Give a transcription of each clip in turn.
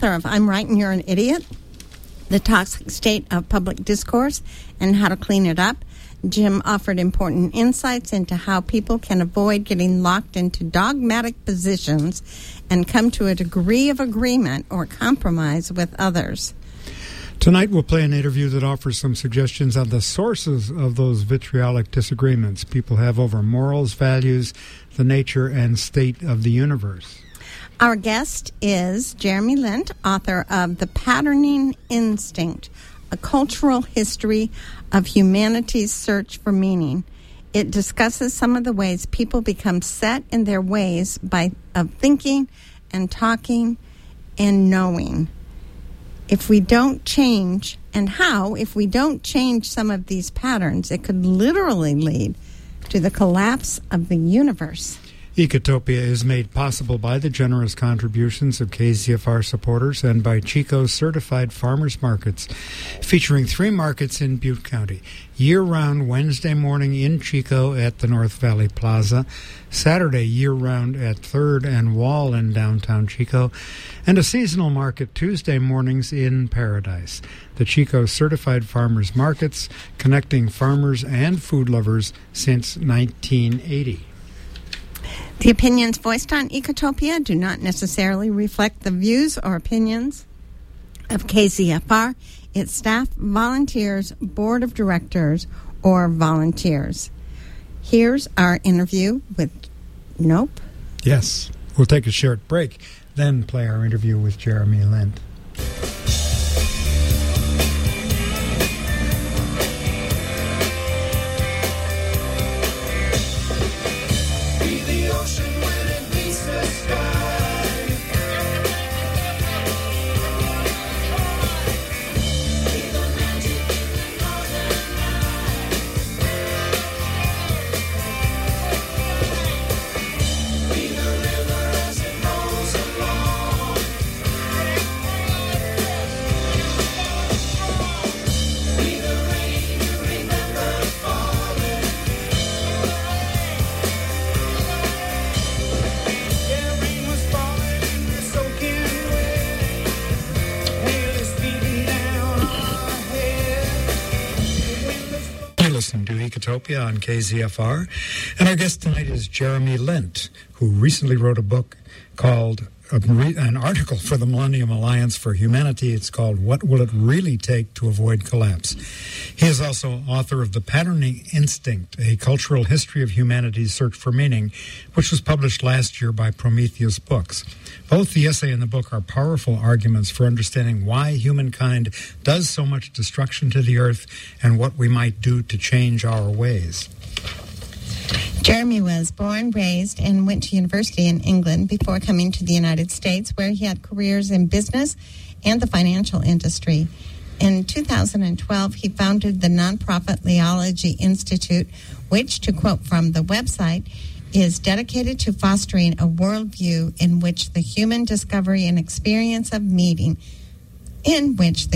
author of I'm Right and You're an Idiot, The Toxic State of Public Discourse and How to Clean It Up. Jim offered important insights into how people can avoid getting locked into dogmatic positions and come to a degree of agreement or compromise with others. Tonight we'll play an interview that offers some suggestions on the sources of those vitriolic disagreements people have over morals, values, the nature and state of the universe. Our guest is Jeremy Lent, author of The Patterning Instinct, A Cultural History of Humanity's Search for Meaning. It discusses some of the ways people become set in their ways of thinking and talking and knowing. If we don't change, and how, if we don't change some of these patterns, it could literally lead to the collapse of the universe. Ecotopia is made possible by the generous contributions of KZFR supporters and by Chico's Certified Farmers Markets, featuring 3 markets in Butte County. Year-round Wednesday morning in Chico at the North Valley Plaza, Saturday year-round at 3rd and Wall in downtown Chico, and a seasonal market Tuesday mornings in Paradise. The Chico Certified Farmers Markets, connecting farmers and food lovers since 1980. The opinions voiced on Ecotopia do not necessarily reflect the views or opinions of KZFR, its staff, volunteers, board of directors, or volunteers. Here's our interview with Nope. Yes. We'll take a short break, then play our interview with Jeremy Lent. Ecotopia on KZFR. And our guest tonight is Jeremy Lent, who recently wrote a book called, an article for the Millennium Alliance for Humanity. It's called What Will It Really Take to Avoid Collapse? He is also author of The Patterning Instinct, A Cultural History of Humanity's Search for Meaning, which was published last year by Prometheus Books. Both the essay and the book are powerful arguments for understanding why humankind does so much destruction to the earth and what we might do to change our ways. Jeremy was born, raised, and went to university in England before coming to the United States, where he had careers in business and the financial industry. In 2012, he founded the nonprofit Leology Institute, which, to quote from the website, is dedicated to fostering a worldview in which the human discovery and experience of meaning in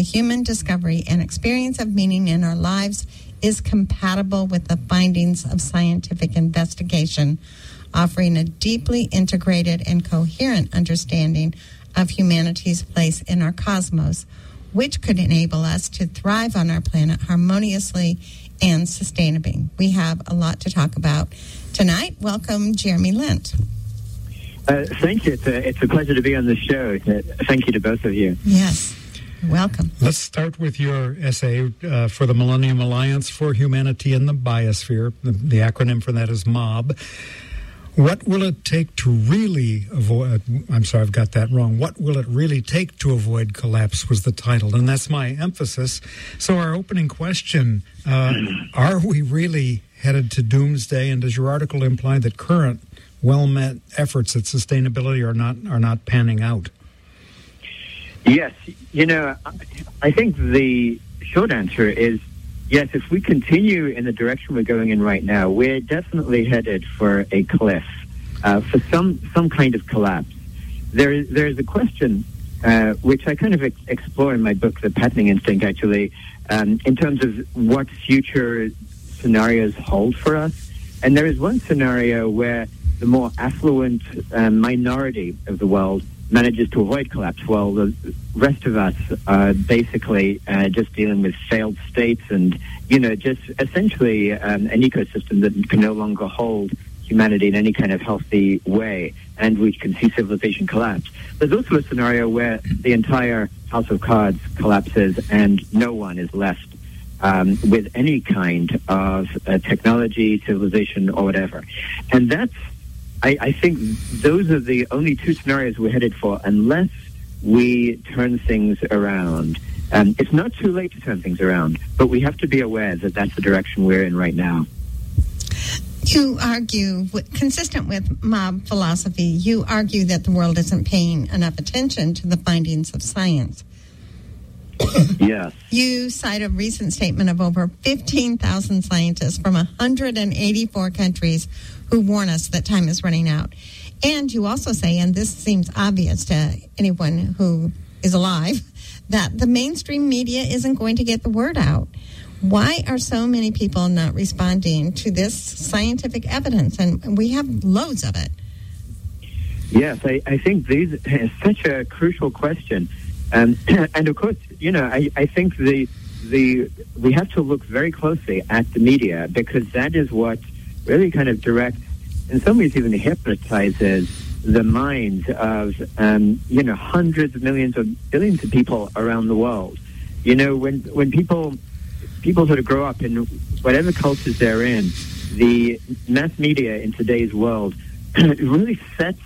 our lives is compatible with the findings of scientific investigation, offering a deeply integrated and coherent understanding of humanity's place in our cosmos, which could enable us to thrive on our planet harmoniously and sustainably. We have a lot to talk about tonight. Welcome, Jeremy Lent. Thank you. It's a pleasure to be on the show. Thank you to both of you. Yes. Welcome. Let's start with your essay for the Millennium Alliance for Humanity in the Biosphere. The acronym for that is MOB. What will it take to really avoid... I'm sorry, I've got that wrong. What will it really take to avoid collapse was the title, and that's my emphasis. So our opening question, are we really headed to doomsday, and does your article imply that current well-meant efforts at sustainability are not panning out? Yes. I think the short answer is yes, if we continue in the direction we're going in right now, we're definitely headed for a cliff, for some kind of collapse. There's a question, which I kind of explore in my book, The Patterning Instinct, actually, in terms of what future scenarios hold for us. And there is one scenario where the more affluent minority of the world manages to avoid collapse, while the rest of us are basically just dealing with failed states and, just essentially an ecosystem that can no longer hold humanity in any kind of healthy way, and we can see civilization collapse. There's also a scenario where the entire house of cards collapses and no one is left with any kind of technology, civilization, or whatever. And that's, I think those are the only two scenarios we're headed for, unless we turn things around. It's not too late to turn things around, but we have to be aware that that's the direction we're in right now. You argue, consistent with mob philosophy, you argue that the world isn't paying enough attention to the findings of science. Yes. You cite a recent statement of over 15,000 scientists from 184 countries who warn us that time is running out. And you also say, and this seems obvious to anyone who is alive, that the mainstream media isn't going to get the word out. Why are so many people not responding to this scientific evidence? And we have loads of it. Yes, I think this is such a crucial question. And of course, I think we have to look very closely at the media, because that is what really kind of directs, in some ways even hypnotizes the minds of, hundreds of millions or billions of people around the world. When people sort of grow up in whatever cultures they're in, the mass media in today's world really sets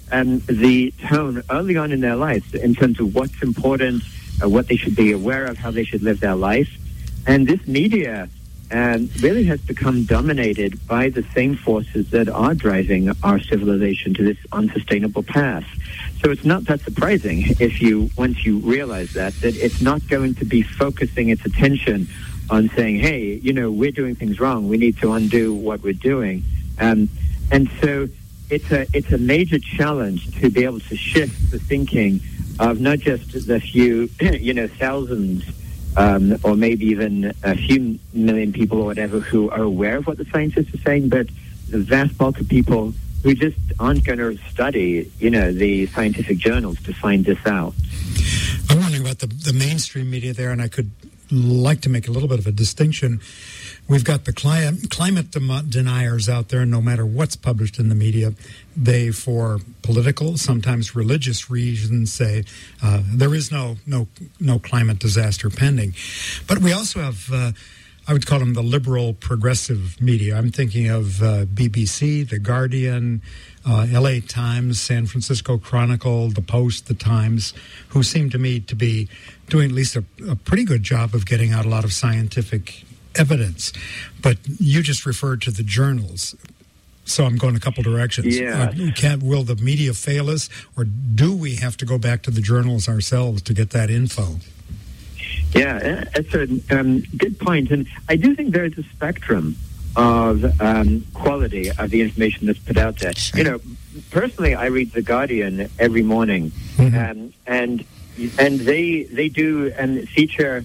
the tone early on in their lives in terms of what's important, what they should be aware of, how they should live their life. And this media really has become dominated by the same forces that are driving our civilization to this unsustainable path. So it's not that surprising once you realize that it's not going to be focusing its attention on saying, hey, we're doing things wrong, we need to undo what we're doing. And so it's a major challenge to be able to shift the thinking of not just the few, thousands, or maybe even a few million people or whatever who are aware of what the scientists are saying, but the vast bulk of people who just aren't going to study, the scientific journals to find this out. I'm wondering about the mainstream media there, and I could like to make a little bit of a distinction. We've got the climate deniers out there, and no matter what's published in the media, they, for political, sometimes religious reasons, say there is no climate disaster pending. But we also have, I would call them the liberal progressive media. I'm thinking of BBC, The Guardian, LA Times, San Francisco Chronicle, The Post, The Times, who seem to me to be doing at least a pretty good job of getting out a lot of scientific evidence. But you just referred to the journals, so I'm going a couple directions. Yeah. Will the media fail us, or do we have to go back to the journals ourselves to get that info? Yeah, that's a good point. And I do think there is a spectrum of quality of the information that's put out there. Sure. Personally, I read The Guardian every morning, and they do feature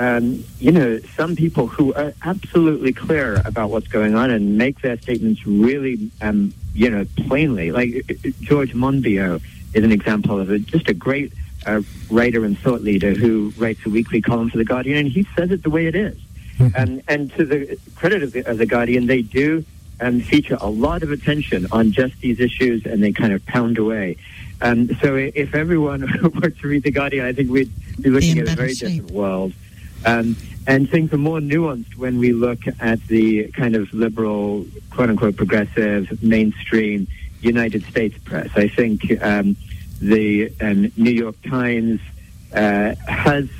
some people who are absolutely clear about what's going on and make their statements really plainly. Like George Monbiot is an example of just a great writer and thought leader who writes a weekly column for The Guardian, and he says it the way it is. And to the credit of the Guardian, they do feature a lot of attention on just these issues, and they kind of pound away. So if everyone were to read The Guardian, I think we'd be looking at a very different world. And things are more nuanced when we look at the kind of liberal, quote-unquote, progressive, mainstream United States press. I think the New York Times has...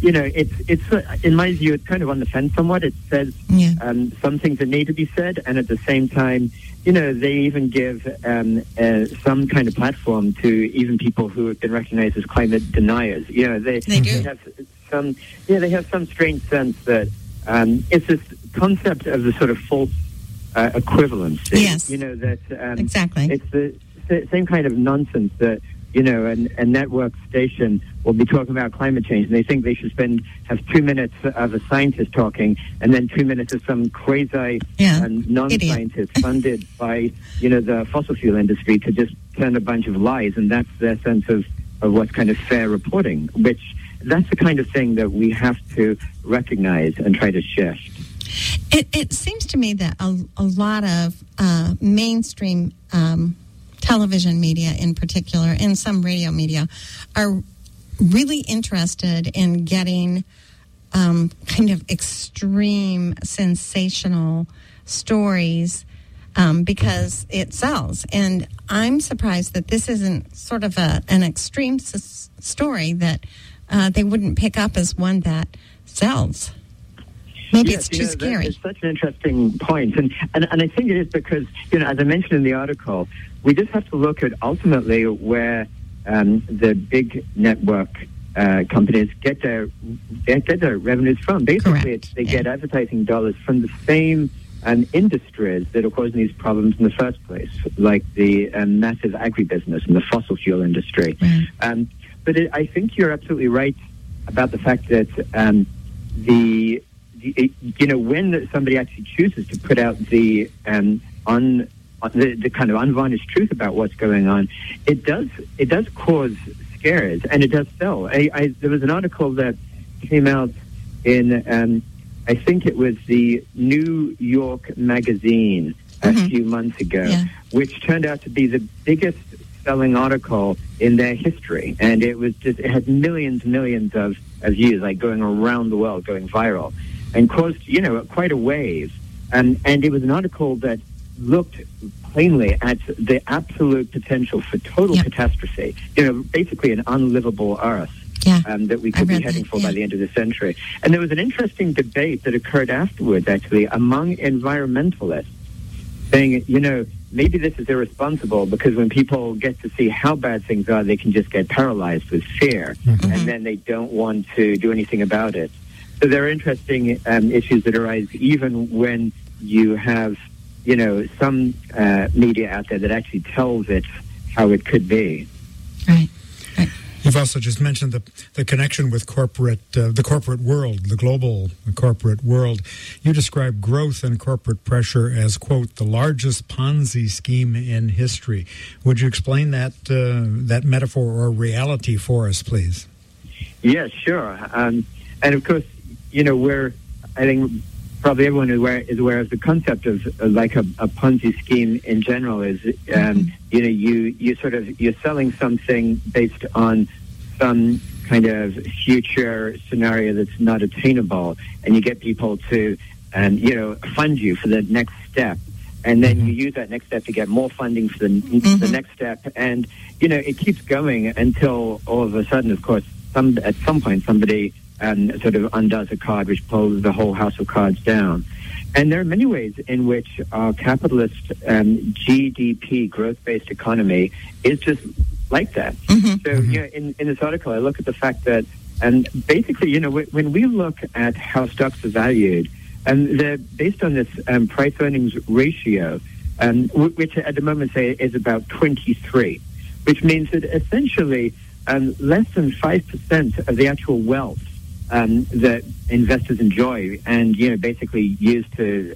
it's in my view, it's kind of on the fence somewhat. It says some things that need to be said, and at the same time, they even give some kind of platform to even people who have been recognized as climate deniers. They do have some. They have some strange sense that it's this concept of the sort of false equivalency. Yes. That exactly. It's the same kind of nonsense that a network station will be talking about climate change, and they think they should have 2 minutes of a scientist talking, and then 2 minutes of some crazy non-scientist funded by, the fossil fuel industry to just turn a bunch of lies, and that's their sense of what's kind of fair reporting, which that's the kind of thing that we have to recognize and try to shift. It seems to me that a lot of mainstream television media in particular, and some radio media, are really interested in getting kind of extreme, sensational stories because it sells. And I'm surprised that this isn't sort of an extreme story that they wouldn't pick up as one that sells. Maybe it's too scary. It's such an interesting point. And I think it is because, as I mentioned in the article, we just have to look at ultimately where the big network companies get their revenues from. Basically, they get advertising dollars from the same industries that are causing these problems in the first place, like the massive agribusiness and the fossil fuel industry. Right. But I think you're absolutely right about the fact that when somebody actually chooses to put out the kind of unvarnished truth about what's going on, it does cause scares, and it does sell. There was an article that came out in I think it was the New York Magazine a few months ago, which turned out to be the biggest selling article in their history, and it had millions of views, like going around the world, going viral, and caused quite a wave. And it was an article that looked plainly at the absolute potential for total catastrophe. Basically an unlivable Earth. That we could be heading for by the end of the century. And there was an interesting debate that occurred afterwards, actually, among environmentalists, saying, maybe this is irresponsible because when people get to see how bad things are, they can just get paralyzed with fear, and then they don't want to do anything about it. So there are interesting issues that arise even when you have, some media out there that actually tells it how it could be. Right. You've also just mentioned the connection with the corporate world, the global corporate world. You describe growth and corporate pressure as, quote, the largest Ponzi scheme in history. Would you explain that metaphor or reality for us, please? Yes, sure. And of course, I think probably everyone is aware of the concept of like a Ponzi scheme in general is, you're selling something based on some kind of future scenario that's not attainable, and you get people to, fund you for the next step. And then you use that next step to get more funding for the next step. And, it keeps going until all of a sudden, of course, at some point somebody sort of undoes a card which pulls the whole house of cards down. And there are many ways in which our capitalist GDP, growth-based economy, is just like that. So, in this article, I look at the fact that, basically, when we look at how stocks are valued, they're based on this price-earnings ratio, which at the moment, say, is about 23, which means that essentially less than 5% of the actual wealth that investors enjoy and basically use to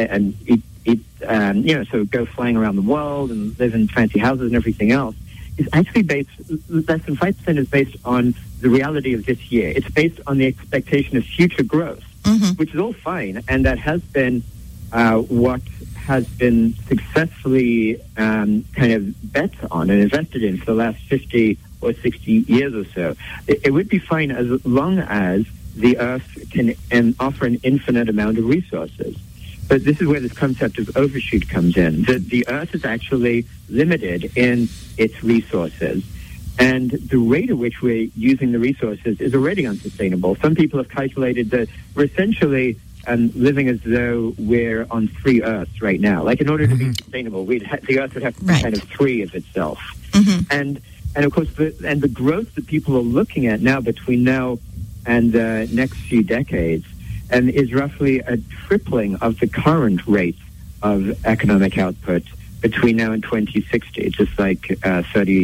eat, so go flying around the world and live in fancy houses and everything else, is actually less than 5% is based on the reality of this year. It's based on the expectation of future growth, which is all fine, and that has been what has been successfully kind of bet on and invested in for the last 50 or 60 years or so. It would be fine as long as the Earth can offer an infinite amount of resources. But this is where this concept of overshoot comes in. The Earth is actually limited in its resources, and the rate at which we're using the resources is already unsustainable. Some people have calculated that we're essentially living as though we're on 3 Earths right now. Like, in order to be sustainable, the Earth would have to be kind of 3 of itself. And of course, the growth that people are looking at now between now and the next few decades is roughly a tripling of the current rate of economic output between now and 2060, just like 30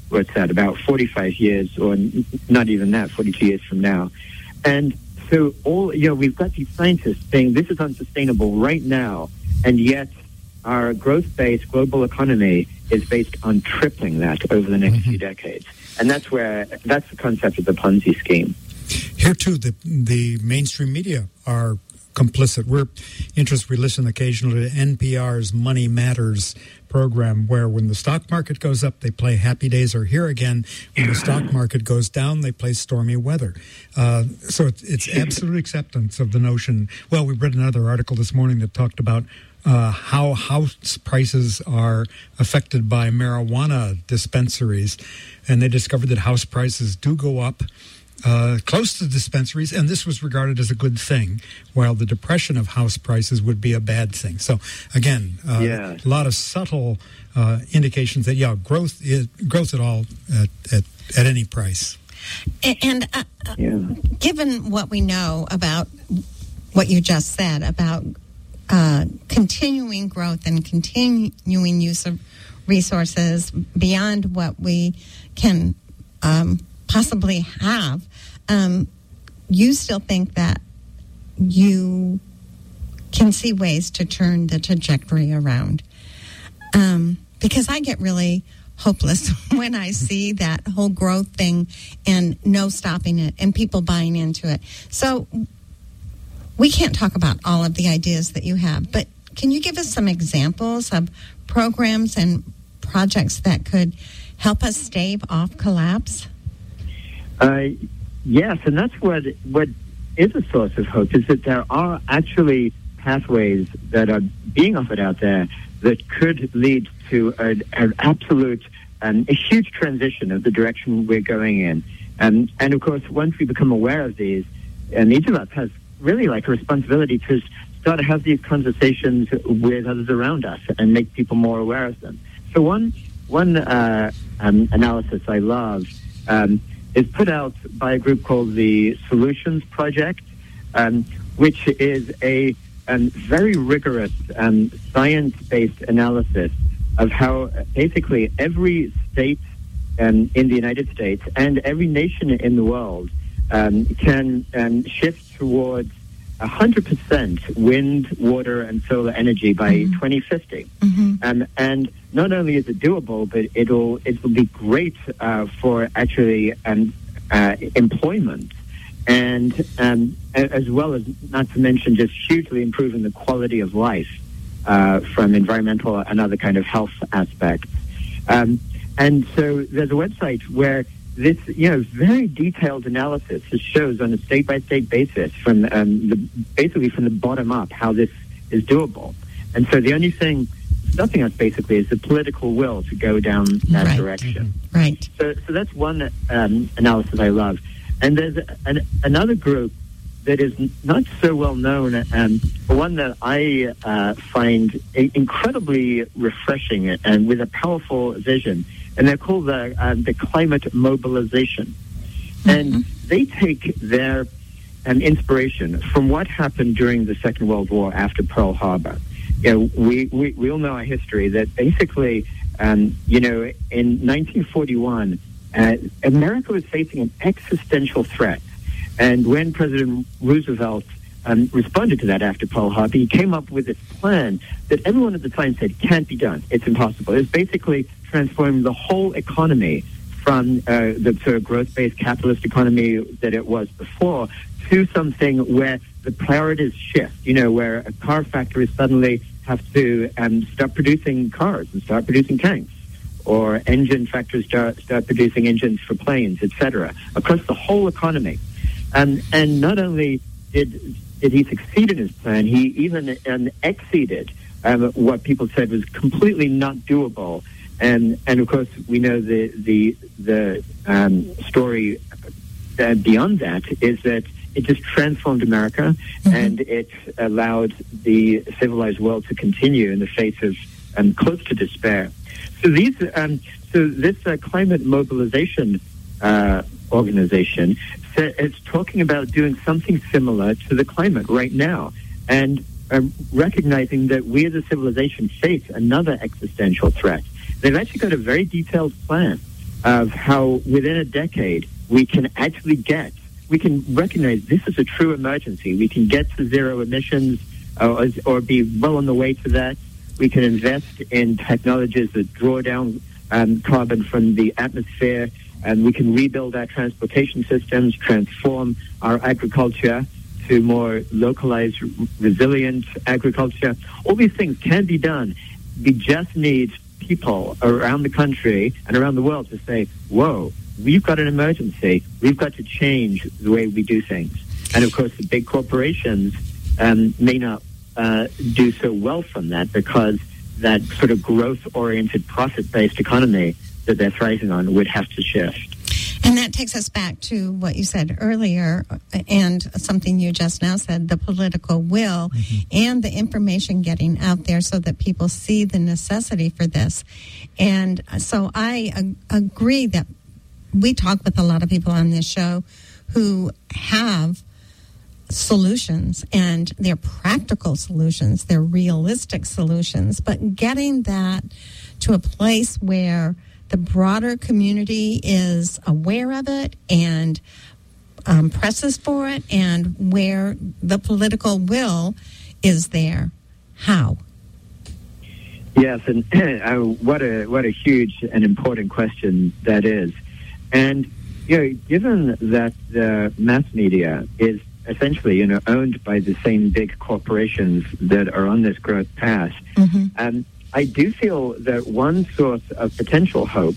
what's that, about 45 years, or not even that, 42 years from now. And so we've got these scientists saying this is unsustainable right now, and yet our growth-based global economy is based on tripling that over the next few decades. And that's the concept of the Ponzi scheme. Here, too, the mainstream media are complicit. We're interested. We listen occasionally to NPR's Money Matters program, where when the stock market goes up, they play Happy Days Are Here Again. When the stock market goes down, they play Stormy Weather. So it's absolute acceptance of the notion. Well, we read another article this morning that talked about how house prices are affected by marijuana dispensaries, and they discovered that house prices do go up close to dispensaries, and this was regarded as a good thing, while the depression of house prices would be a bad thing. So, again, a lot of subtle indications that, growth at all at any price. And given what we know about what you just said about continuing growth and continuing use of resources beyond what we can possibly have, you still think that you can see ways to turn the trajectory around? Because I get really hopeless when I see that whole growth thing and no stopping it and people buying into it. So we can't talk about all of the ideas that you have, but can you give us some examples of programs and projects that could help us stave off collapse? Yes, and that's what is a source of hope, is that there are actually pathways that are being offered out there that could lead to an absolute, a huge transition of the direction we're going in. And of course, once we become aware of these, and each of us has really like a responsibility to start to have these conversations with others around us and make people more aware of them. So one analysis I love is put out by a group called the Solutions Project, which is a very rigorous science-based analysis of how basically every state in the United States and every nation in the world can shift towards 100% wind, water, and solar energy by 2050. And not only is it doable, but it will be great for actually employment, and as well as, not to mention, just hugely improving the quality of life from environmental and other kind of health aspects. And so there's a website where this, very detailed analysis shows on a state-by-state basis from basically from the bottom up how this is doable. And so the only thing stopping us basically is the political will to go down that direction. Right. So that's one analysis I love. And there's another group that is not so well known, but one that I find incredibly refreshing and with a powerful vision. And they're called the Climate Mobilization. And they take their inspiration from what happened during the Second World War after Pearl Harbor. We all know our history that basically, in 1941, America was facing an existential threat. And when President Roosevelt responded to that after Pearl Harbor, he came up with this plan that everyone at the time said can't be done. It's impossible. It's basically transforming the whole economy from the sort of growth-based capitalist economy that it was before to something where the priorities shift, where a car factory suddenly have to start producing cars and start producing tanks, or engine factories start producing engines for planes, etc., across the whole economy. And not only did he succeed in his plan, he even exceeded what people said was completely not doable. And of course, we know the story beyond that is that it just transformed America, and it allowed the civilized world to continue in the face of close to despair. So this climate mobilization organization is talking about doing something similar to the climate right now, and recognizing that we as a civilization face another existential threat. They've actually got a very detailed plan of how within a decade we can recognize this is a true emergency. We can get to zero emissions or be well on the way to that. We can invest in technologies that draw down carbon from the atmosphere, and we can rebuild our transportation systems, transform our agriculture to more localized, resilient agriculture. All these things can be done. We just need people around the country and around the world to say, whoa, we've got an emergency. We've got to change the way we do things. And, of course, the big corporations may not do so well from that, because that sort of growth-oriented, profit-based economy that they're thriving on would have to shift. And that takes us back to what you said earlier, and something you just now said, the political will and the information getting out there so that people see the necessity for this. And so I agree that we talk with a lot of people on this show who have solutions, and they're practical solutions, they're realistic solutions, but getting that to a place where the broader community is aware of it and presses for it, and where the political will is there. How? Yes, and what a huge and important question that is. And given that the mass media is essentially, owned by the same big corporations that are on this growth path, I do feel that one source of potential hope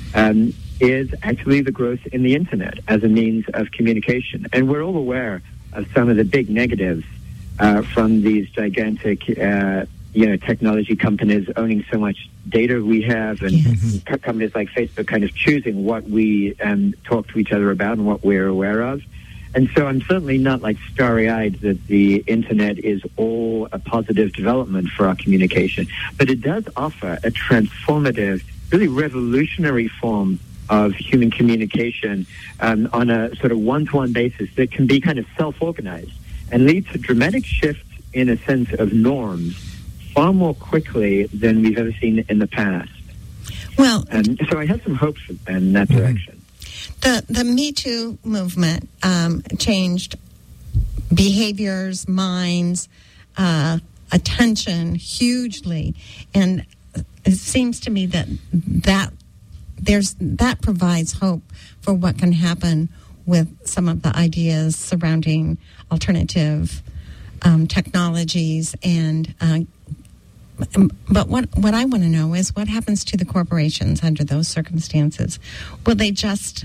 is actually the growth in the internet as a means of communication. And we're all aware of some of the big negatives from these gigantic, technology companies owning so much data we have, and companies like Facebook kind of choosing what we talk to each other about and what we're aware of. And so I'm certainly not starry-eyed that the internet is all a positive development for our communication. But it does offer a transformative, really revolutionary form of human communication on a sort of one-to-one basis that can be kind of self-organized and lead to dramatic shifts in a sense of norms far more quickly than we've ever seen in the past. Well, and so I have some hopes in that direction. The Me Too movement changed behaviors, minds, attention hugely, and it seems to me that provides hope for what can happen with some of the ideas surrounding alternative technologies. And but what I want to know is what happens to the corporations under those circumstances. Will they just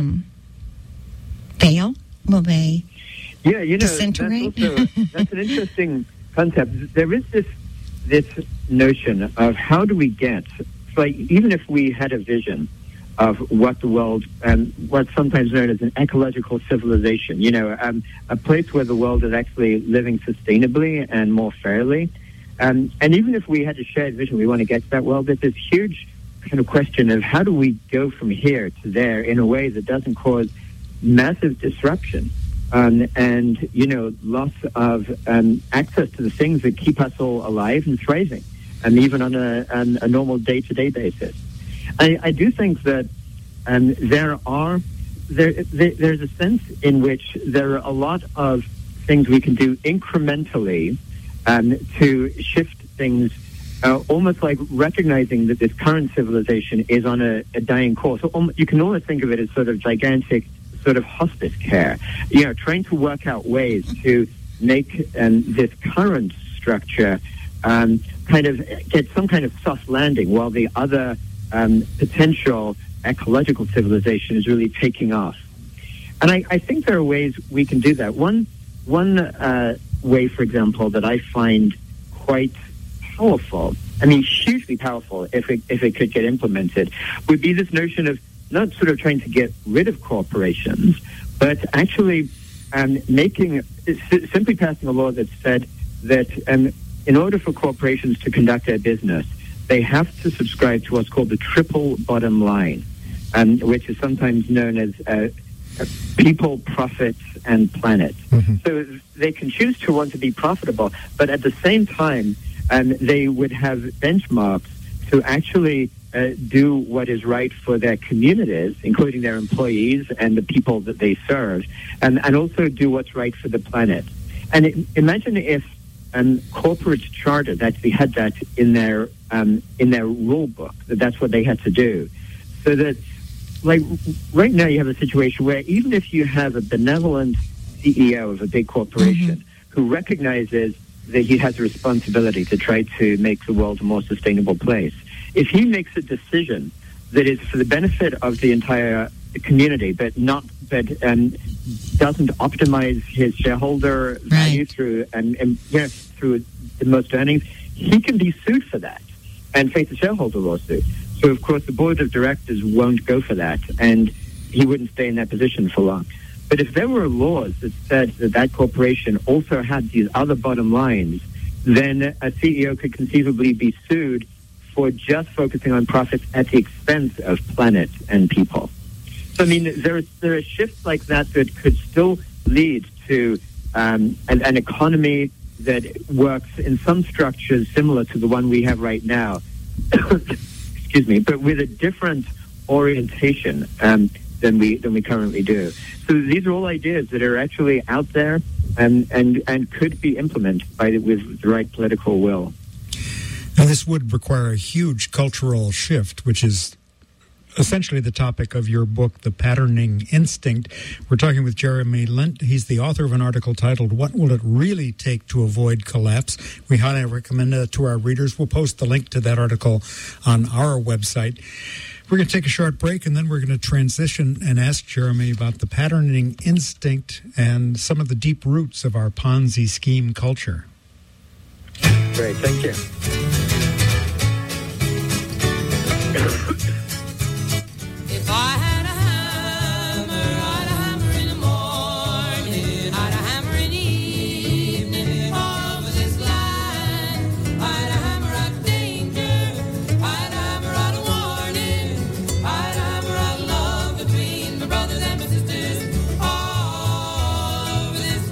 fail? Will they disintegrate? That's an interesting concept. There is this notion of how do we get, even if we had a vision of what the world, and what's sometimes known as an ecological civilization, a place where the world is actually living sustainably and more fairly. And even if we had a shared vision, we want to get to that world, there's this huge kind of question of how do we go from here to there in a way that doesn't cause massive disruption and loss of access to the things that keep us all alive and thriving, and even on a normal day-to-day basis. I do think that there's a sense in which there are a lot of things we can do incrementally to shift things, almost like recognizing that this current civilization is on a dying course. So you can almost think of it as sort of gigantic sort of hospice care, trying to work out ways to make this current structure kind of get some kind of soft landing while the other potential ecological civilization is really taking off. And I think there are ways we can do that. One way, for example, that I find quite powerful, hugely powerful if it could get implemented, would be this notion of not sort of trying to get rid of corporations, but actually simply passing a law that said that in order for corporations to conduct their business, they have to subscribe to what's called the triple bottom line, which is sometimes known as people, profits, and planet. So they can choose to want to be profitable, but at the same time, they would have benchmarks to actually do what is right for their communities, including their employees and the people that they serve, and also do what's right for the planet. And imagine if corporate charters actually had that in their rule book, that's what they had to do. So that, like, right now you have a situation where even if you have a benevolent CEO of a big corporation who recognizes that he has a responsibility to try to make the world a more sustainable place, if he makes a decision that is for the benefit of the entire community, but doesn't optimize his shareholder value through the most earnings, he can be sued for that and face a shareholder lawsuit. So, of course, the board of directors won't go for that, and he wouldn't stay in that position for long. But if there were laws that said that corporation also had these other bottom lines, then a CEO could conceivably be sued for just focusing on profits at the expense of planet and people. So, I mean, there are shifts like that that could still lead to an economy that works in some structures similar to the one we have right now, excuse me, but with a different orientation than we currently do. So these are all ideas that are actually out there and could be implemented with the right political will. Now, this would require a huge cultural shift, which is essentially the topic of your book, The Patterning Instinct. We're talking with Jeremy Lent. He's the author of an article titled, What Will It Really Take to Avoid Collapse? We highly recommend it to our readers. We'll post the link to that article on our website. We're going to take a short break, and then we're going to transition and ask Jeremy about the patterning instinct and some of the deep roots of our Ponzi scheme culture. Great, thank you. If I had a hammer, I'd hammer in the morning, I'd hammer in the evening, all over this land. I'd hammer out danger, I'd hammer out a warning, I'd hammer out love between my brothers and my sisters, all over this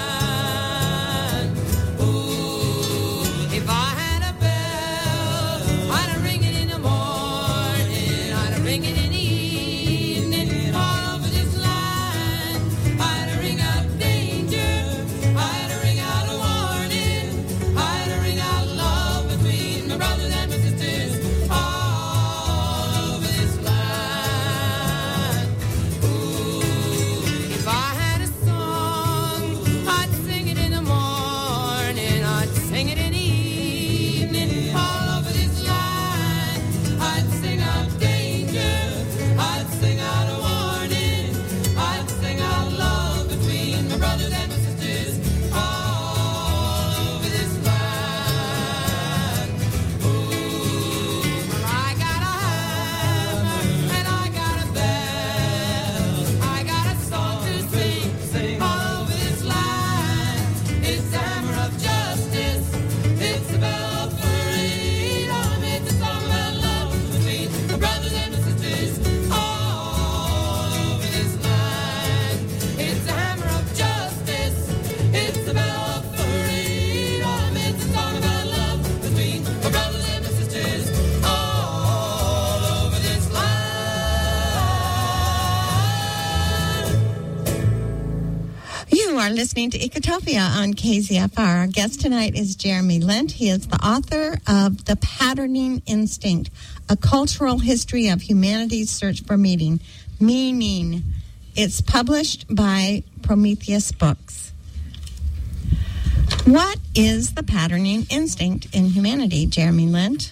land. Ooh, if I had a bell, I'd ring it in the morning, I'd ring it in the evening, all over this land. I'd ring out danger, I'd ring out a warning, I'd ring out love between my brothers and my sisters, all over this land. Ooh, if I had a song, I'd sing it in the morning, I'd sing it in the evening, all over this land. I'd sing out danger, I'd sing out a warning, I'd sing out love between my brothers and my sisters, all over this land. Ooh, I got a hammer and I got a bell, I got a song to sing, all over this land. It's the hammer of justice, it's the bell of freedom, it's a song about love between my brothers and my sisters, all over this land. It's the hammer of justice, it's the bell of freedom, it's a song about love between my brothers and my sisters, all over this land. You are listening to Ecotopia on KZFR. Our guest tonight is Jeremy Lent. He is the author of The Patterning Instinct, A Cultural History of Humanity's Search for Meaning. It's published by Prometheus Books. What is the patterning instinct in humanity, Jeremy Lent?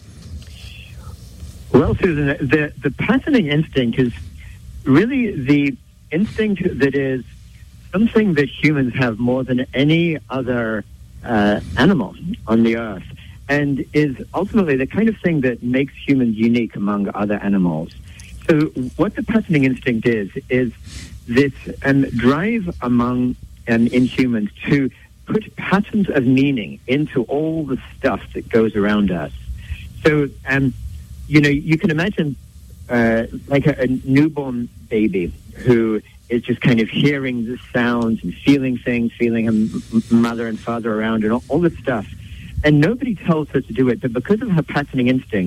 Well, Susan, the patterning instinct is really the instinct that is something that humans have more than any other animal on the earth, and is ultimately the kind of thing that makes humans unique among other animals. So what the patterning instinct is this drive in humans to put patterns of meaning into all the stuff that goes around us. So, you can imagine like a newborn baby who is just kind of hearing the sounds and feeling things, feeling a mother and father around and all this stuff. And nobody tells her to do it, but because of her patterning instinct,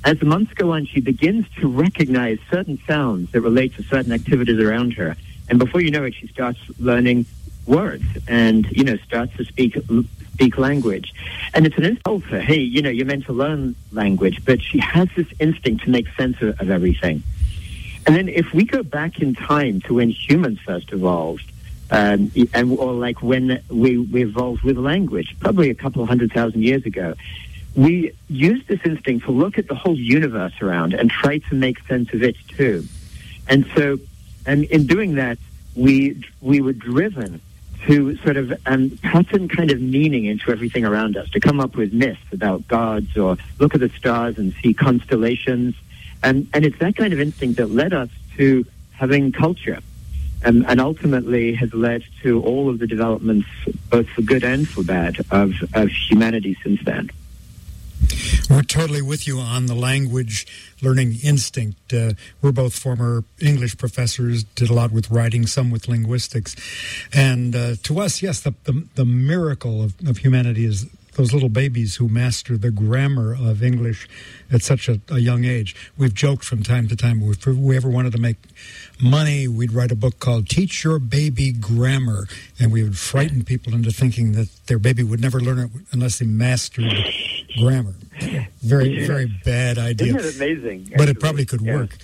as the months go on, she begins to recognize certain sounds that relate to certain activities around her. And before you know it, she starts learning words and, starts to speak language. And it's an insult for, hey, you're meant to learn language, but she has this instinct to make sense of everything. And then if we go back in time to when humans first evolved, or like when we evolved with language, probably a couple 100,000 years ago, we used this instinct to look at the whole universe around and try to make sense of it too. And so, in doing that, we were driven to sort of pattern kind of meaning into everything around us, to come up with myths about gods or look at the stars and see constellations. And it's that kind of instinct that led us to having culture, and ultimately has led to all of the developments, both for good and for bad, of humanity since then. We're totally with you on the language learning instinct. We're both former English professors, did a lot with writing, some with linguistics. And to us, yes, the miracle of humanity is those little babies who master the grammar of English at such a young age. We've joked from time to time, if we ever wanted to make money, we'd write a book called Teach Your Baby Grammar, and we would frighten people into thinking that their baby would never learn it unless they mastered grammar. Very, very bad idea. Isn't it amazing? Actually? But it probably could work.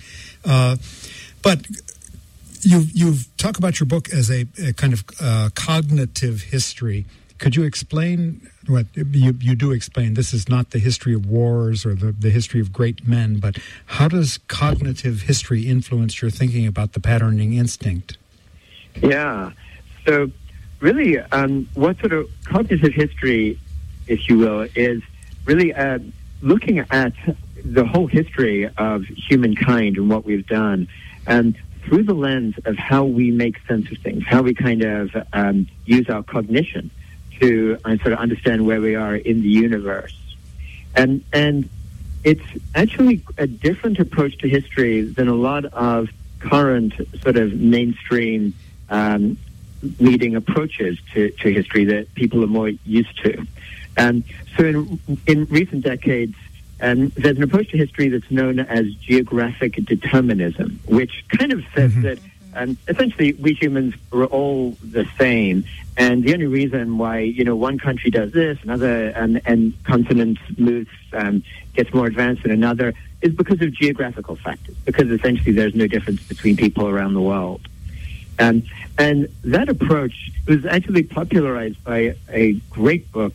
But you've talked about your book as a kind of cognitive history. Could you explain what you do explain? This is not the history of wars or the history of great men, but how does cognitive history influence your thinking about the patterning instinct? Yeah. So really, what sort of cognitive history, if you will, is really looking at the whole history of humankind and what we've done, through the lens of how we make sense of things, how we kind of use our cognition to sort of understand where we are in the universe. And it's actually a different approach to history than a lot of current sort of mainstream leading approaches to history that people are more used to. So in recent decades, there's an approach to history that's known as geographic determinism, which kind of says that essentially we humans are all the same, and the only reason why one country does this, another and continent moves gets more advanced than another is because of geographical factors, because essentially there's no difference between people around the world. And that approach was actually popularized by a great book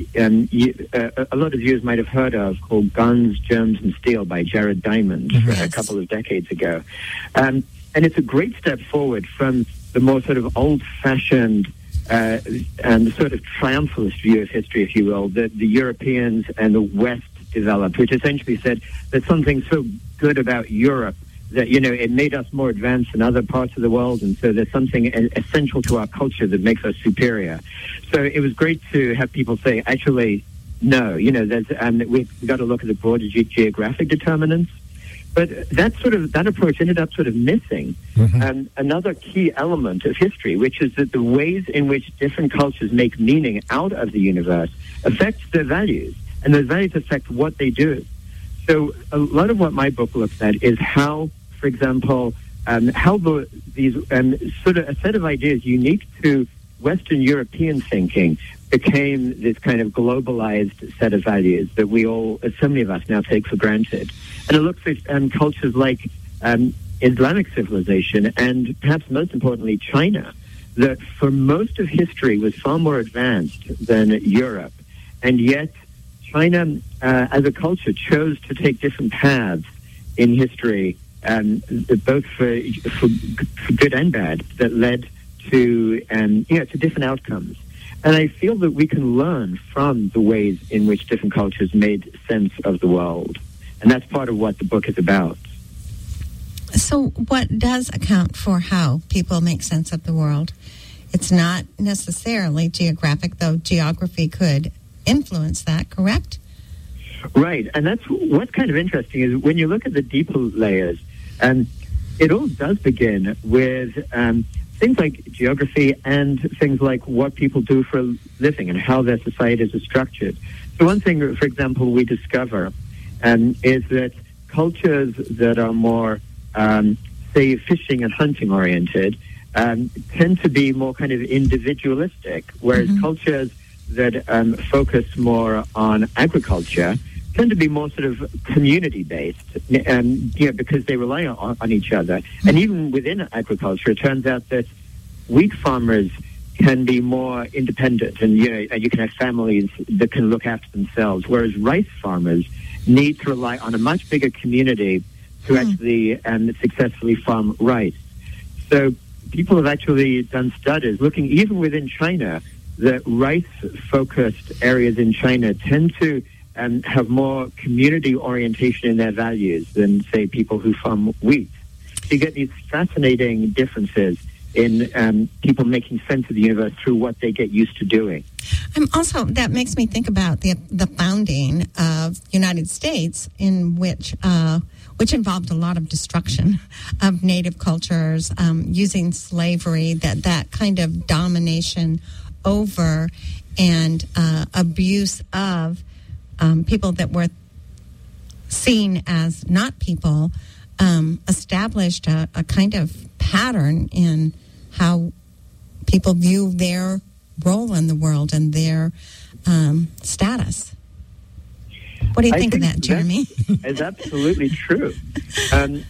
that a lot of viewers might have heard of, called Guns, Germs, and Steel by Jared Diamond, a couple of decades ago. And it's a great step forward from the more sort of old-fashioned and sort of triumphalist view of history, if you will, that the Europeans and the West developed, which essentially said that something so good about Europe that, it made us more advanced than other parts of the world, and so there's something essential to our culture that makes us superior. So it was great to have people say, actually, no, there's we've got to look at the broader geographic determinants. But that approach ended up sort of missing another key element of history, which is that the ways in which different cultures make meaning out of the universe affects their values, and those values affect what they do. So a lot of what my book looks at is how, for example, how these sort of a set of ideas unique to Western European thinking became this kind of globalized set of values that we all, so many of us now take for granted. And it looks at cultures like Islamic civilization and perhaps most importantly China, that for most of history was far more advanced than Europe. And yet China as a culture chose to take different paths in history, both for good and bad, that led to to different outcomes. And I feel that we can learn from the ways in which different cultures made sense of the world. And that's part of what the book is about. So what does account for how people make sense of the world? It's not necessarily geographic, though geography could influence that, correct? Right. And that's what's kind of interesting is when you look at the deeper layers, it all does begin with things like geography and things like what people do for a living and how their societies are structured. So one thing, for example, we discover is that cultures that are more, say, fishing and hunting oriented, tend to be more kind of individualistic, whereas cultures that focus more on agriculture tend to be more sort of community-based, because they rely on each other. And even within agriculture, it turns out that wheat farmers can be more independent, and you can have families that can look after themselves, whereas rice farmers need to rely on a much bigger community to actually successfully farm rice. So people have actually done studies looking even within China that rice-focused areas in China tend to have more community orientation in their values than, say, people who farm wheat. So you get these fascinating differences in people making sense of the universe through what they get used to doing. Also, that makes me think about the founding of United States, in which involved a lot of destruction of native cultures, using slavery, that kind of domination over and abuse of people that were seen as not people, established a kind of pattern in how people view their role in the world and their status. What do you think of that, Jeremy? It's absolutely true. I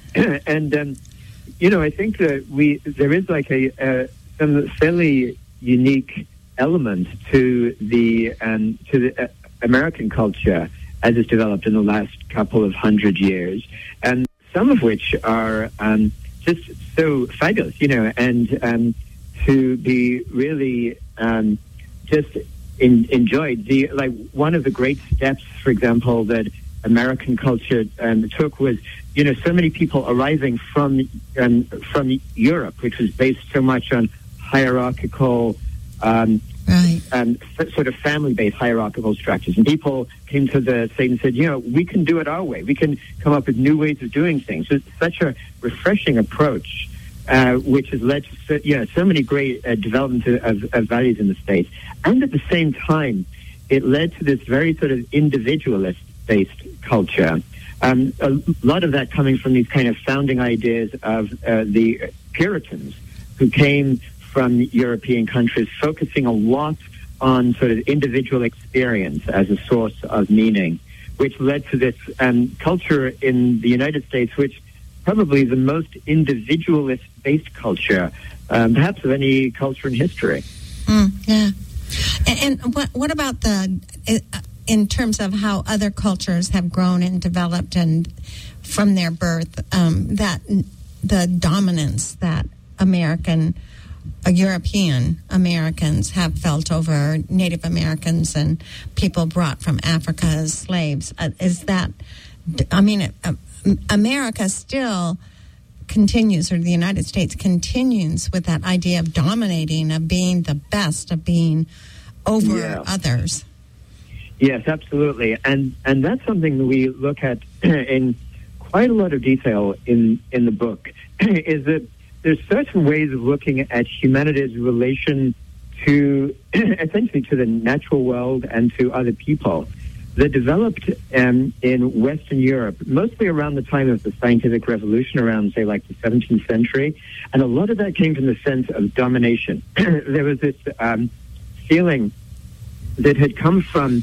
think that there is like some fairly unique element to the American culture as it's developed in the last couple of 100 years, and some of which are just so fabulous, and to be really just enjoyed. One of the great steps, for example, that American culture took was, so many people arriving from Europe, which was based so much on hierarchical, sort of family-based hierarchical structures. And people came to the state and said, we can do it our way. We can come up with new ways of doing things. So it's such a refreshing approach, which has led to so many great development of values in the States. And at the same time, it led to this very sort of individualist-based culture. A lot of that coming from these kind of founding ideas of the Puritans, who came from European countries, focusing a lot on sort of individual experience as a source of meaning, which led to this culture in the United States, which probably the most individualist-based culture, perhaps of any culture in history. Yeah. And what about in terms of how other cultures have grown and developed, and from their birth, that the dominance that European Americans have felt over Native Americans and people brought from Africa as slaves? America still continues, or the United States continues with that idea of dominating, of being the best, of being over others. Yes, absolutely. And that's something that we look at in quite a lot of detail in the book, is that there's certain ways of looking at humanity's relation to, essentially, to the natural world and to other people that developed in Western Europe, mostly around the time of the scientific revolution, around, say, like the 17th century. And a lot of that came from the sense of domination. There was this feeling that had come from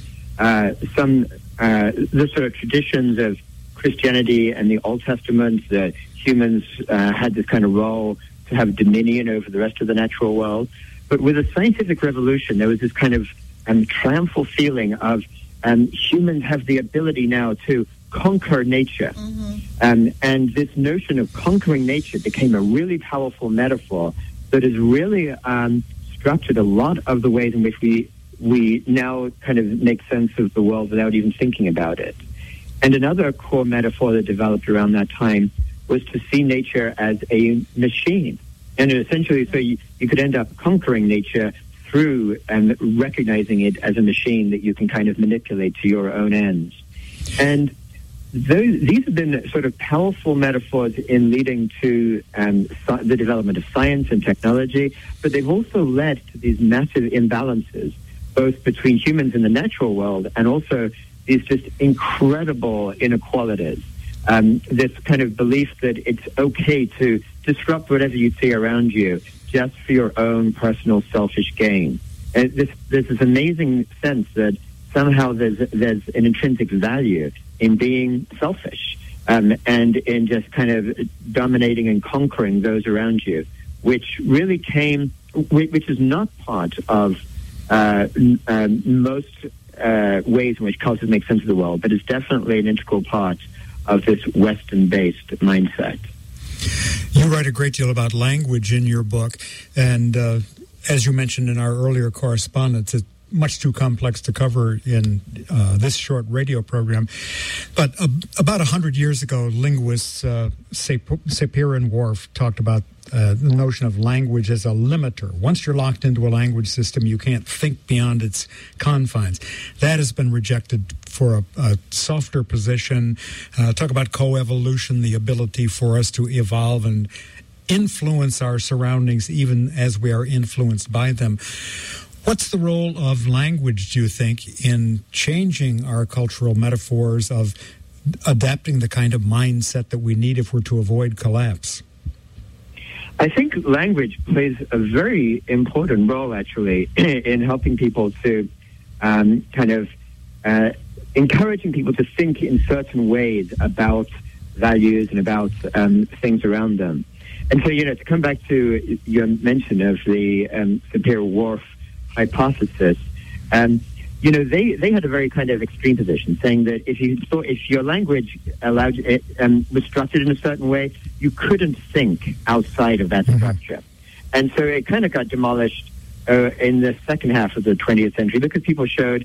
the sort of traditions of Christianity and the Old Testament, that humans had this kind of role to have dominion over the rest of the natural world. But with the scientific revolution, there was this kind of triumphal feeling of humans have the ability now to conquer nature. And this notion of conquering nature became a really powerful metaphor that has really structured a lot of the ways in which we now kind of make sense of the world without even thinking about it. And another core metaphor that developed around that time was to see nature as a machine. And essentially, so you could end up conquering nature through recognizing it as a machine that you can kind of manipulate to your own ends. And these have been sort of powerful metaphors in leading to the development of science and technology, but they've also led to these massive imbalances, both between humans in the natural world and also these just incredible inequalities. This kind of belief that it's okay to disrupt whatever you see around you just for your own personal selfish gain. And there's this amazing sense that somehow there's an intrinsic value in being selfish, and in just kind of dominating and conquering those around you, which is not part of most ways in which cultures make sense of the world, but it's definitely an integral part of this Western-based mindset. You write a great deal about language in your book, and as you mentioned in our earlier correspondence, it's much too complex to cover in this short radio program. But about 100 years ago, linguists Sapir and Whorf talked about the notion of language as a limiter. Once you're locked into a language system, you can't think beyond its confines. That has been rejected for a softer position. Talk about coevolution, the ability for us to evolve and influence our surroundings even as we are influenced by them. What's the role of language, do you think, in changing our cultural metaphors, of adapting the kind of mindset that we need if we're to avoid collapse? I think language plays a very important role, actually, in helping people to encouraging people to think in certain ways about values and about things around them. And so, to come back to your mention of the Sapir-Whorf hypothesis, they had a very kind of extreme position, saying that if your language was structured in a certain way, you couldn't think outside of that structure. And so it kind of got demolished in the second half of the 20th century, because people showed,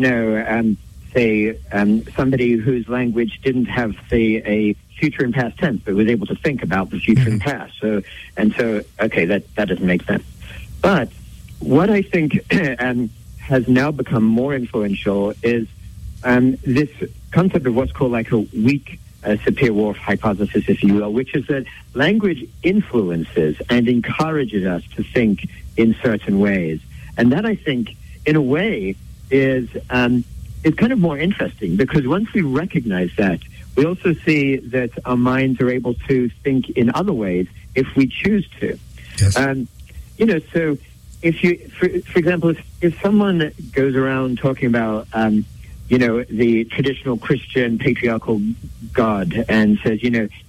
somebody whose language didn't have, say, a future and past tense, but was able to think about the future and past. So, okay, that doesn't make sense. But what I think has now become more influential is this concept of what's called like a weak Sapir-Whorf hypothesis, if you will, which is that language influences and encourages us to think in certain ways. And that, I think, in a way, is kind of more interesting, because once we recognize that, we also see that our minds are able to think in other ways if we choose to. Yes. So if you, for example, if someone goes around talking about, the traditional Christian patriarchal God and says,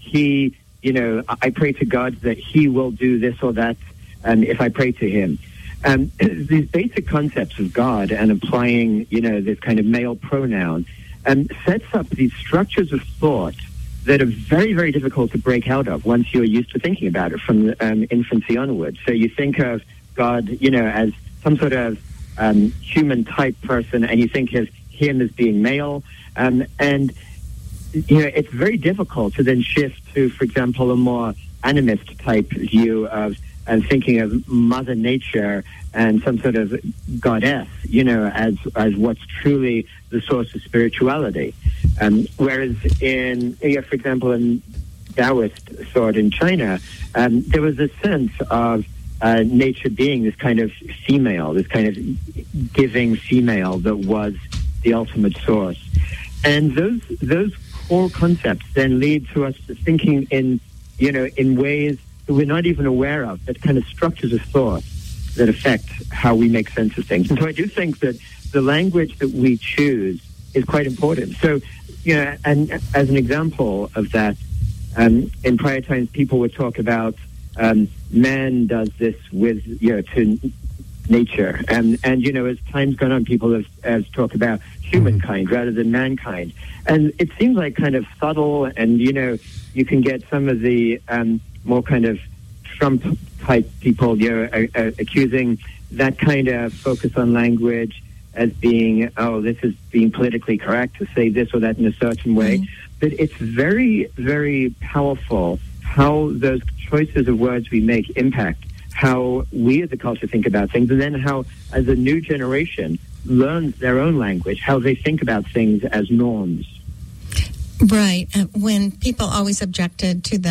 I pray to God that he will do this or that if I pray to him. These basic concepts of God and applying, this kind of male pronoun sets up these structures of thought that are very, very difficult to break out of once you're used to thinking about it from infancy onwards. So you think of God, as some sort of human type person, and you think of him as being male, and it's very difficult to then shift to, for example, a more animist type view of thinking of Mother Nature and some sort of goddess, as what's truly the source of spirituality. Whereas for example, in Taoist thought in China, there was a sense of nature being this kind of female, this kind of giving female that was the ultimate source. And those core concepts then lead to us thinking in ways that we're not even aware of, that kind of structures of thought that affect how we make sense of things. And so I do think that the language that we choose is quite important. So, and as an example of that, in prior times, people would talk about man does this with, to nature. And as time's gone on, people have talked about humankind rather than mankind. And it seems like kind of subtle, and, you can get some of the more kind of Trump-type people, accusing that kind of focus on language as being, this is being politically correct to say this or that in a certain way. But it's very, very powerful how those choices of words we make impact how we as a culture think about things, and then how, as a new generation learns their own language, how they think about things as norms. Right. When people always objected to the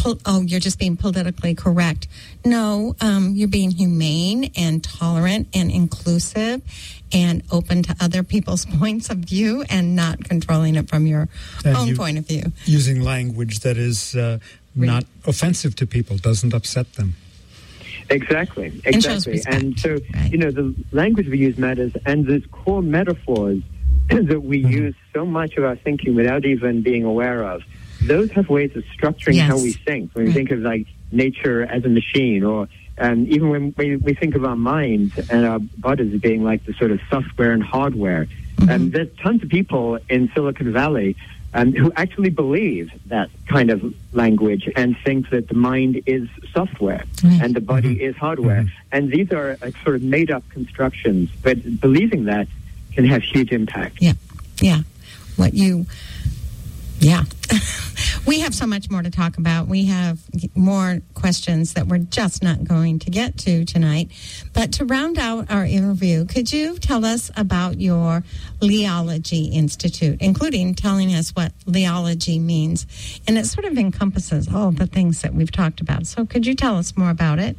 you're just being politically correct. No, you're being humane and tolerant and inclusive and open to other people's points of view and not controlling it from your own point of view. Using language that is not offensive to people, doesn't upset them. Exactly. And shows respect, And so, right. the language we use matters, and those core metaphors that we use so much of our thinking without even being aware of, those have ways of structuring how we think. When we think of, like, nature as a machine, or even when we think of our minds and our bodies as being like the sort of software and hardware. There's tons of people in Silicon Valley who actually believe that kind of language and think that the mind is software and the body is hardware. And these are sort of made-up constructions, but believing that can have huge impact. Yeah. We have so much more to talk about. We have more questions that we're just not going to get to tonight. But to round out our interview, could you tell us about your Leology Institute, including telling us what leology means? And it sort of encompasses all the things that we've talked about. So could you tell us more about it?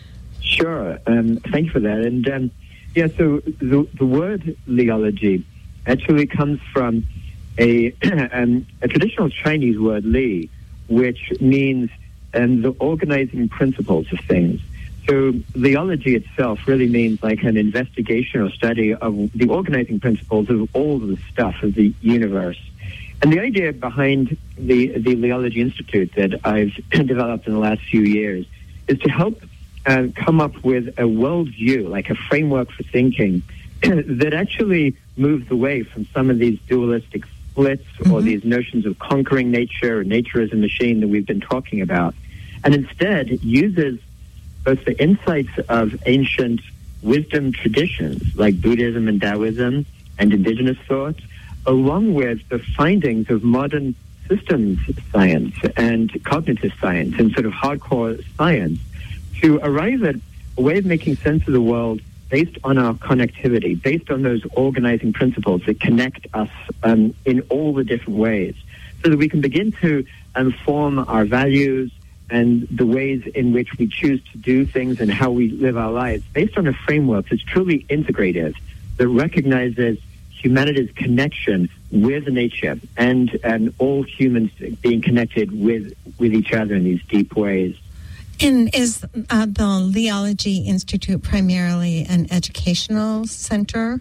Sure. Thank you for that. And so the word leology actually comes from a traditional Chinese word li, which means the organizing principles of things. So leology itself really means like an investigation or study of the organizing principles of all the stuff of the universe. And the idea behind the Leology Institute that I've developed in the last few years is to help come up with a worldview, like a framework for thinking that actually moves away from some of these dualistic splits or these notions of conquering nature or nature as a machine that we've been talking about, and instead uses both the insights of ancient wisdom traditions like Buddhism and Taoism and indigenous thought, along with the findings of modern systems science and cognitive science and sort of hardcore science to arrive at a way of making sense of the world based on our connectivity, based on those organizing principles that connect us in all the different ways, so that we can begin to form our values and the ways in which we choose to do things and how we live our lives based on a framework that's truly integrative, that recognizes humanity's connection with nature and all humans being connected with each other in these deep ways. And is the Leology Institute primarily an educational center?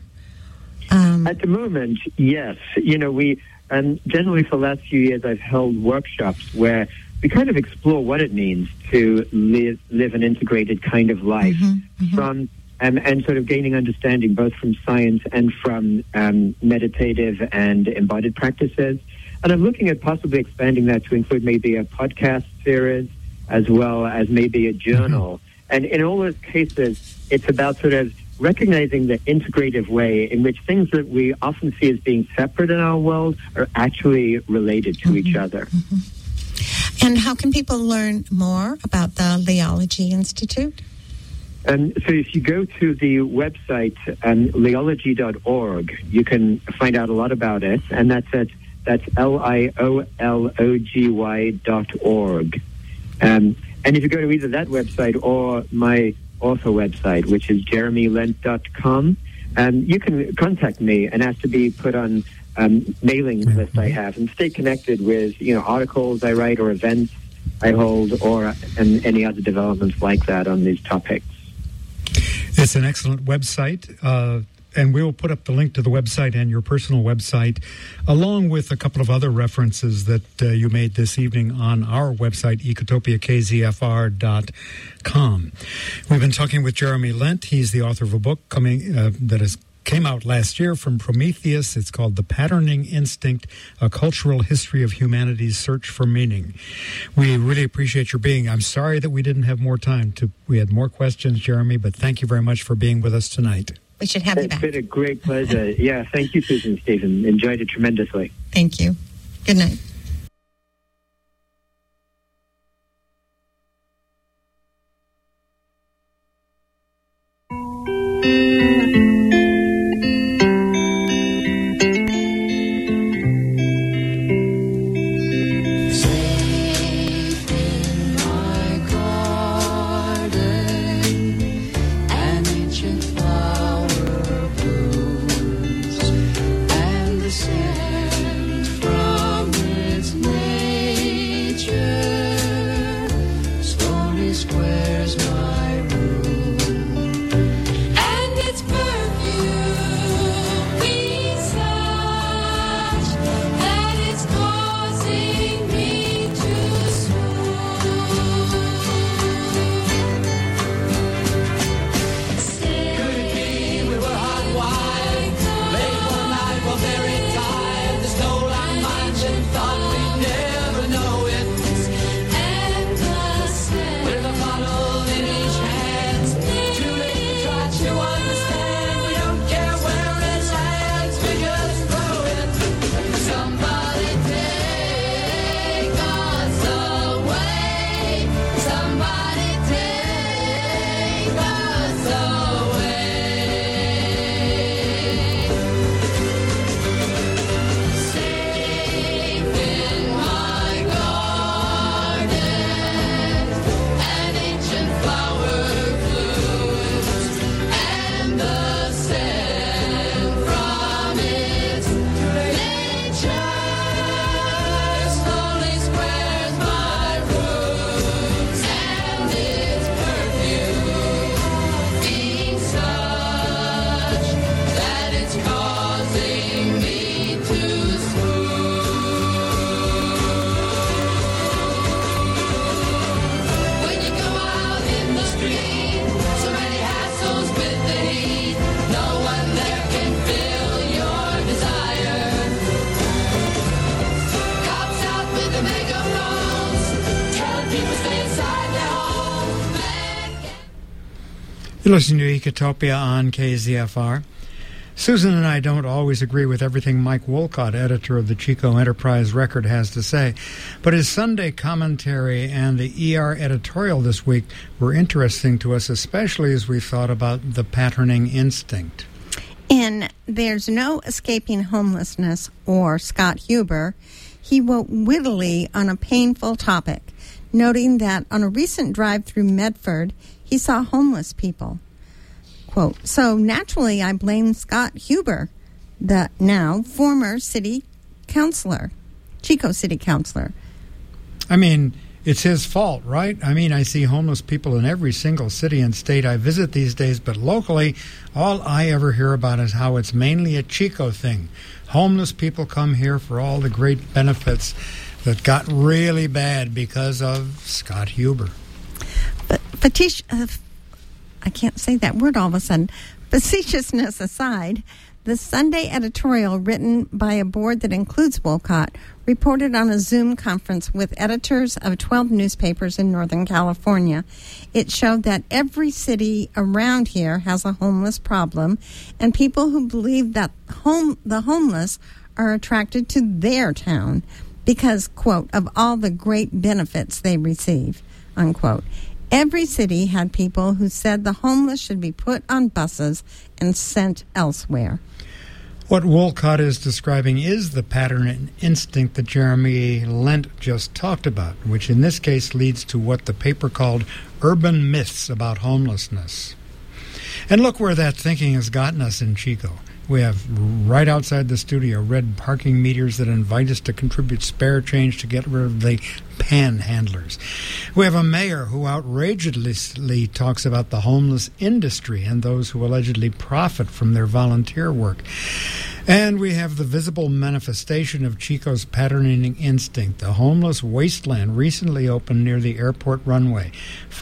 At the moment, yes. We generally for the last few years I've held workshops where we kind of explore what it means to live an integrated kind of life from and sort of gaining understanding both from science and from meditative and embodied practices. And I'm looking at possibly expanding that to include maybe a podcast series as well as maybe a journal. And in all those cases, it's about sort of recognizing the integrative way in which things that we often see as being separate in our world are actually related to each other. And how can people learn more about the Leology Institute? So if you go to the website, leology.org, you can find out a lot about it, and that's LIOLOGY.org. And if you go to either that website or my author website, which is jeremylent.com, you can contact me and ask to be put on mailing list I have and stay connected with articles I write or events I hold or any other developments like that on these topics. It's an excellent website, and we will put up the link to the website and your personal website, along with a couple of other references that you made this evening on our website, ecotopiakzfr.com. We've been talking with Jeremy Lent. He's the author of a book that came out last year from Prometheus. It's called The Patterning Instinct, A Cultural History of Humanity's Search for Meaning. We really appreciate your being. I'm sorry that we didn't have more time. We had more questions, Jeremy, but thank you very much for being with us tonight. We should have you back. It's been a great pleasure. Yeah, thank you, Susan and Stephen. Enjoyed it tremendously. Thank you. Good night. You're listening to Ecotopia on KZFR. Susan and I don't always agree with everything Mike Wolcott, editor of the Chico Enterprise Record, has to say, but his Sunday commentary and the ER editorial this week were interesting to us, especially as we thought about the patterning instinct. In There's No Escaping Homelessness, or Scott Huber, he wrote wittily on a painful topic, noting that on a recent drive through Medford, he saw homeless people. Quote, so naturally I blame Scott Huber, the now former city councilor, Chico city councilor. I mean, it's his fault, right? I mean, I see homeless people in every single city and state I visit these days, but locally, all I ever hear about is how it's mainly a Chico thing. Homeless people come here for all the great benefits that got really bad because of Scott Huber. But I can't say that word all of a sudden. Facetiousness aside, the Sunday editorial written by a board that includes Wolcott reported on a Zoom conference with editors of 12 newspapers in Northern California. It showed that every city around here has a homeless problem, and people who believe that the homeless are attracted to their town because, quote, of all the great benefits they receive, unquote. Every city had people who said the homeless should be put on buses and sent elsewhere. What Wolcott is describing is the pattern and instinct that Jeremy Lent just talked about, which in this case leads to what the paper called urban myths about homelessness. And look where that thinking has gotten us in Chico. We have right outside the studio red parking meters that invite us to contribute spare change to get rid of the panhandlers. We have a mayor who outrageously talks about the homeless industry and those who allegedly profit from their volunteer work. And we have the visible manifestation of Chico's patterning instinct. The homeless wasteland recently opened near the airport runway.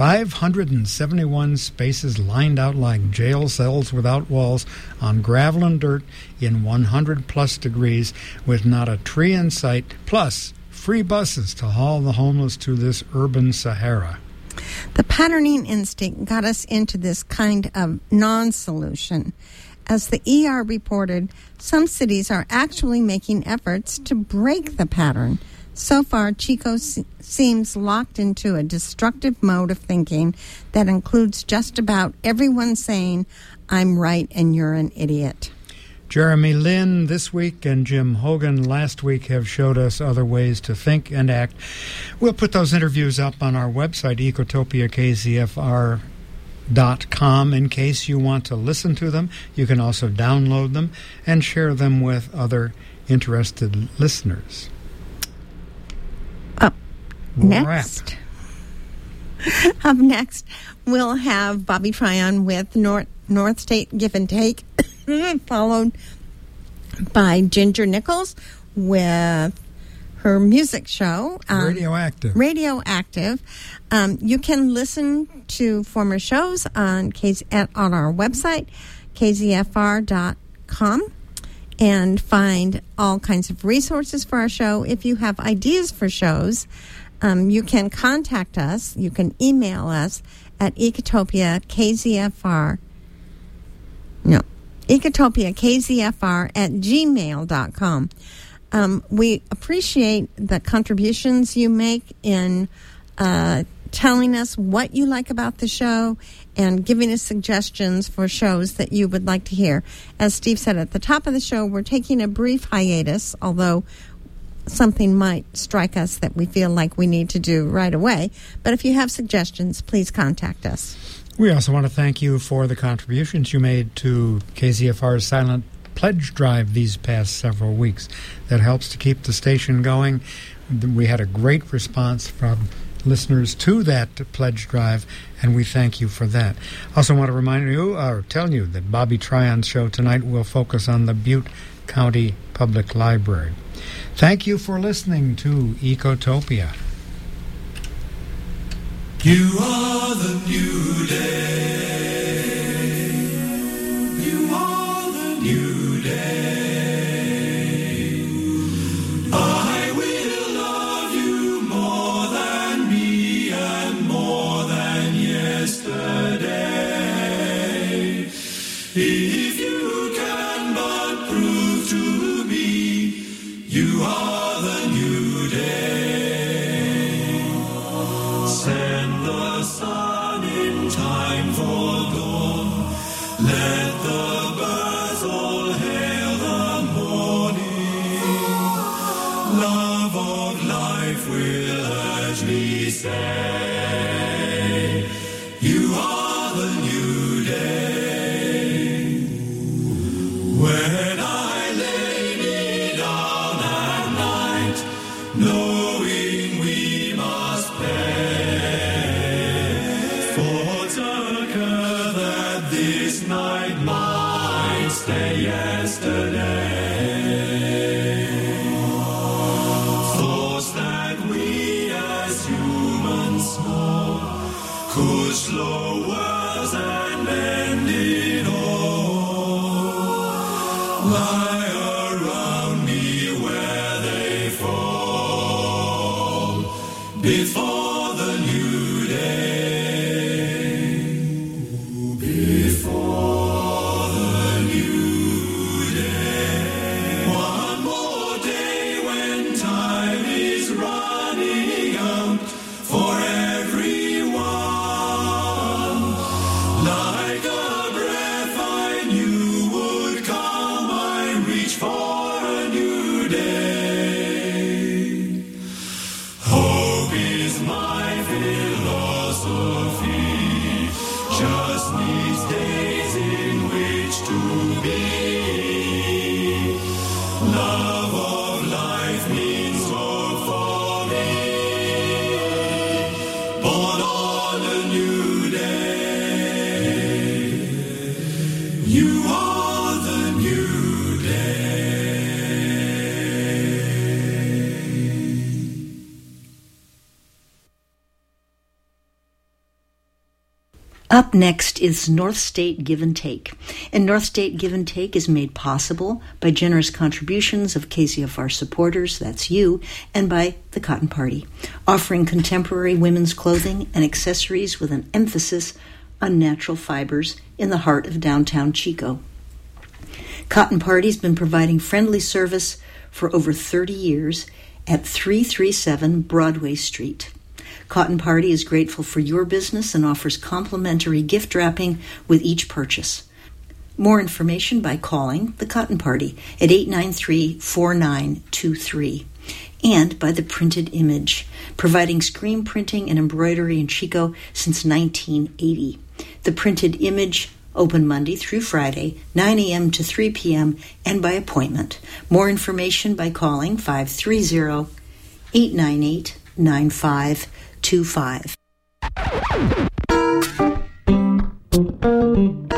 571 spaces lined out like jail cells without walls on gravel and dirt in 100-plus degrees with not a tree in sight, plus free buses to haul the homeless to this urban Sahara. The patterning instinct got us into this kind of non-solution. As the ER reported, some cities are actually making efforts to break the pattern. So far, Chico seems locked into a destructive mode of thinking that includes just about everyone saying, I'm right and you're an idiot. Jeremy Lin this week and Jim Hogan last week have showed us other ways to think and act. We'll put those interviews up on our website, EcotopiaKZFR.com, in case you want to listen to them. You can also download them and share them with other interested listeners. Up next, we'll have Bobby Tryon with North State Give and Take, followed by Ginger Nichols with her music show, Radioactive. You can listen to former shows on our website, kzfr.com, and find all kinds of resources for our show. If you have ideas for shows, you can contact us. You can email us at ecotopiakzfr@gmail.com. We appreciate the contributions you make in telling us what you like about the show and giving us suggestions for shows that you would like to hear. As Steve said at the top of the show, we're taking a brief hiatus, although something might strike us that we feel like we need to do right away. But if you have suggestions, please contact us. We also want to thank you for the contributions you made to KZFR's Silent Pledge Drive these past several weeks. That helps to keep the station going. We had a great response from listeners to that pledge drive, and we thank you for that. Also want to remind you, or tell you, that Bobby Tryon's show tonight will focus on the Butte County Public Library. Thank you for listening to Ecotopia. You are the new day. You are the new day. I will love you more than me and more than yesterday. If you can but prove to me you are the new day, send the sun in time for dawn, let the birds all hail the morning. Love of life will urge me say, you are the new day. When I lay me down at night, knowing we must pay, thoughts occur that this night might stay yesterday. Thoughts that we as humans small could slow worlds and end it all. Lie around me where they fall before the new day. Before the new day. One more day when time is running out for everyone. Like a breath I knew would come, I reach for a new day. Hope is my philosophy, just needs days in which to be. Love of life means hope for me, born on a new day. You are the new day. Up next is North State Give and Take. And North State Give and Take is made possible by generous contributions of KZFR supporters, that's you, and by the Cotton Party, offering contemporary women's clothing and accessories with an emphasis on natural fibers in the heart of downtown Chico. Cotton Party's been providing friendly service for over 30 years at 337 Broadway Street. Cotton Party is grateful for your business and offers complimentary gift wrapping with each purchase. More information by calling the Cotton Party at 893-4923 and by the Printed Image, providing screen printing and embroidery in Chico since 1980. The Printed Image, open Monday through Friday, 9 a.m. to 3 p.m. and by appointment. More information by calling 530-898-9525.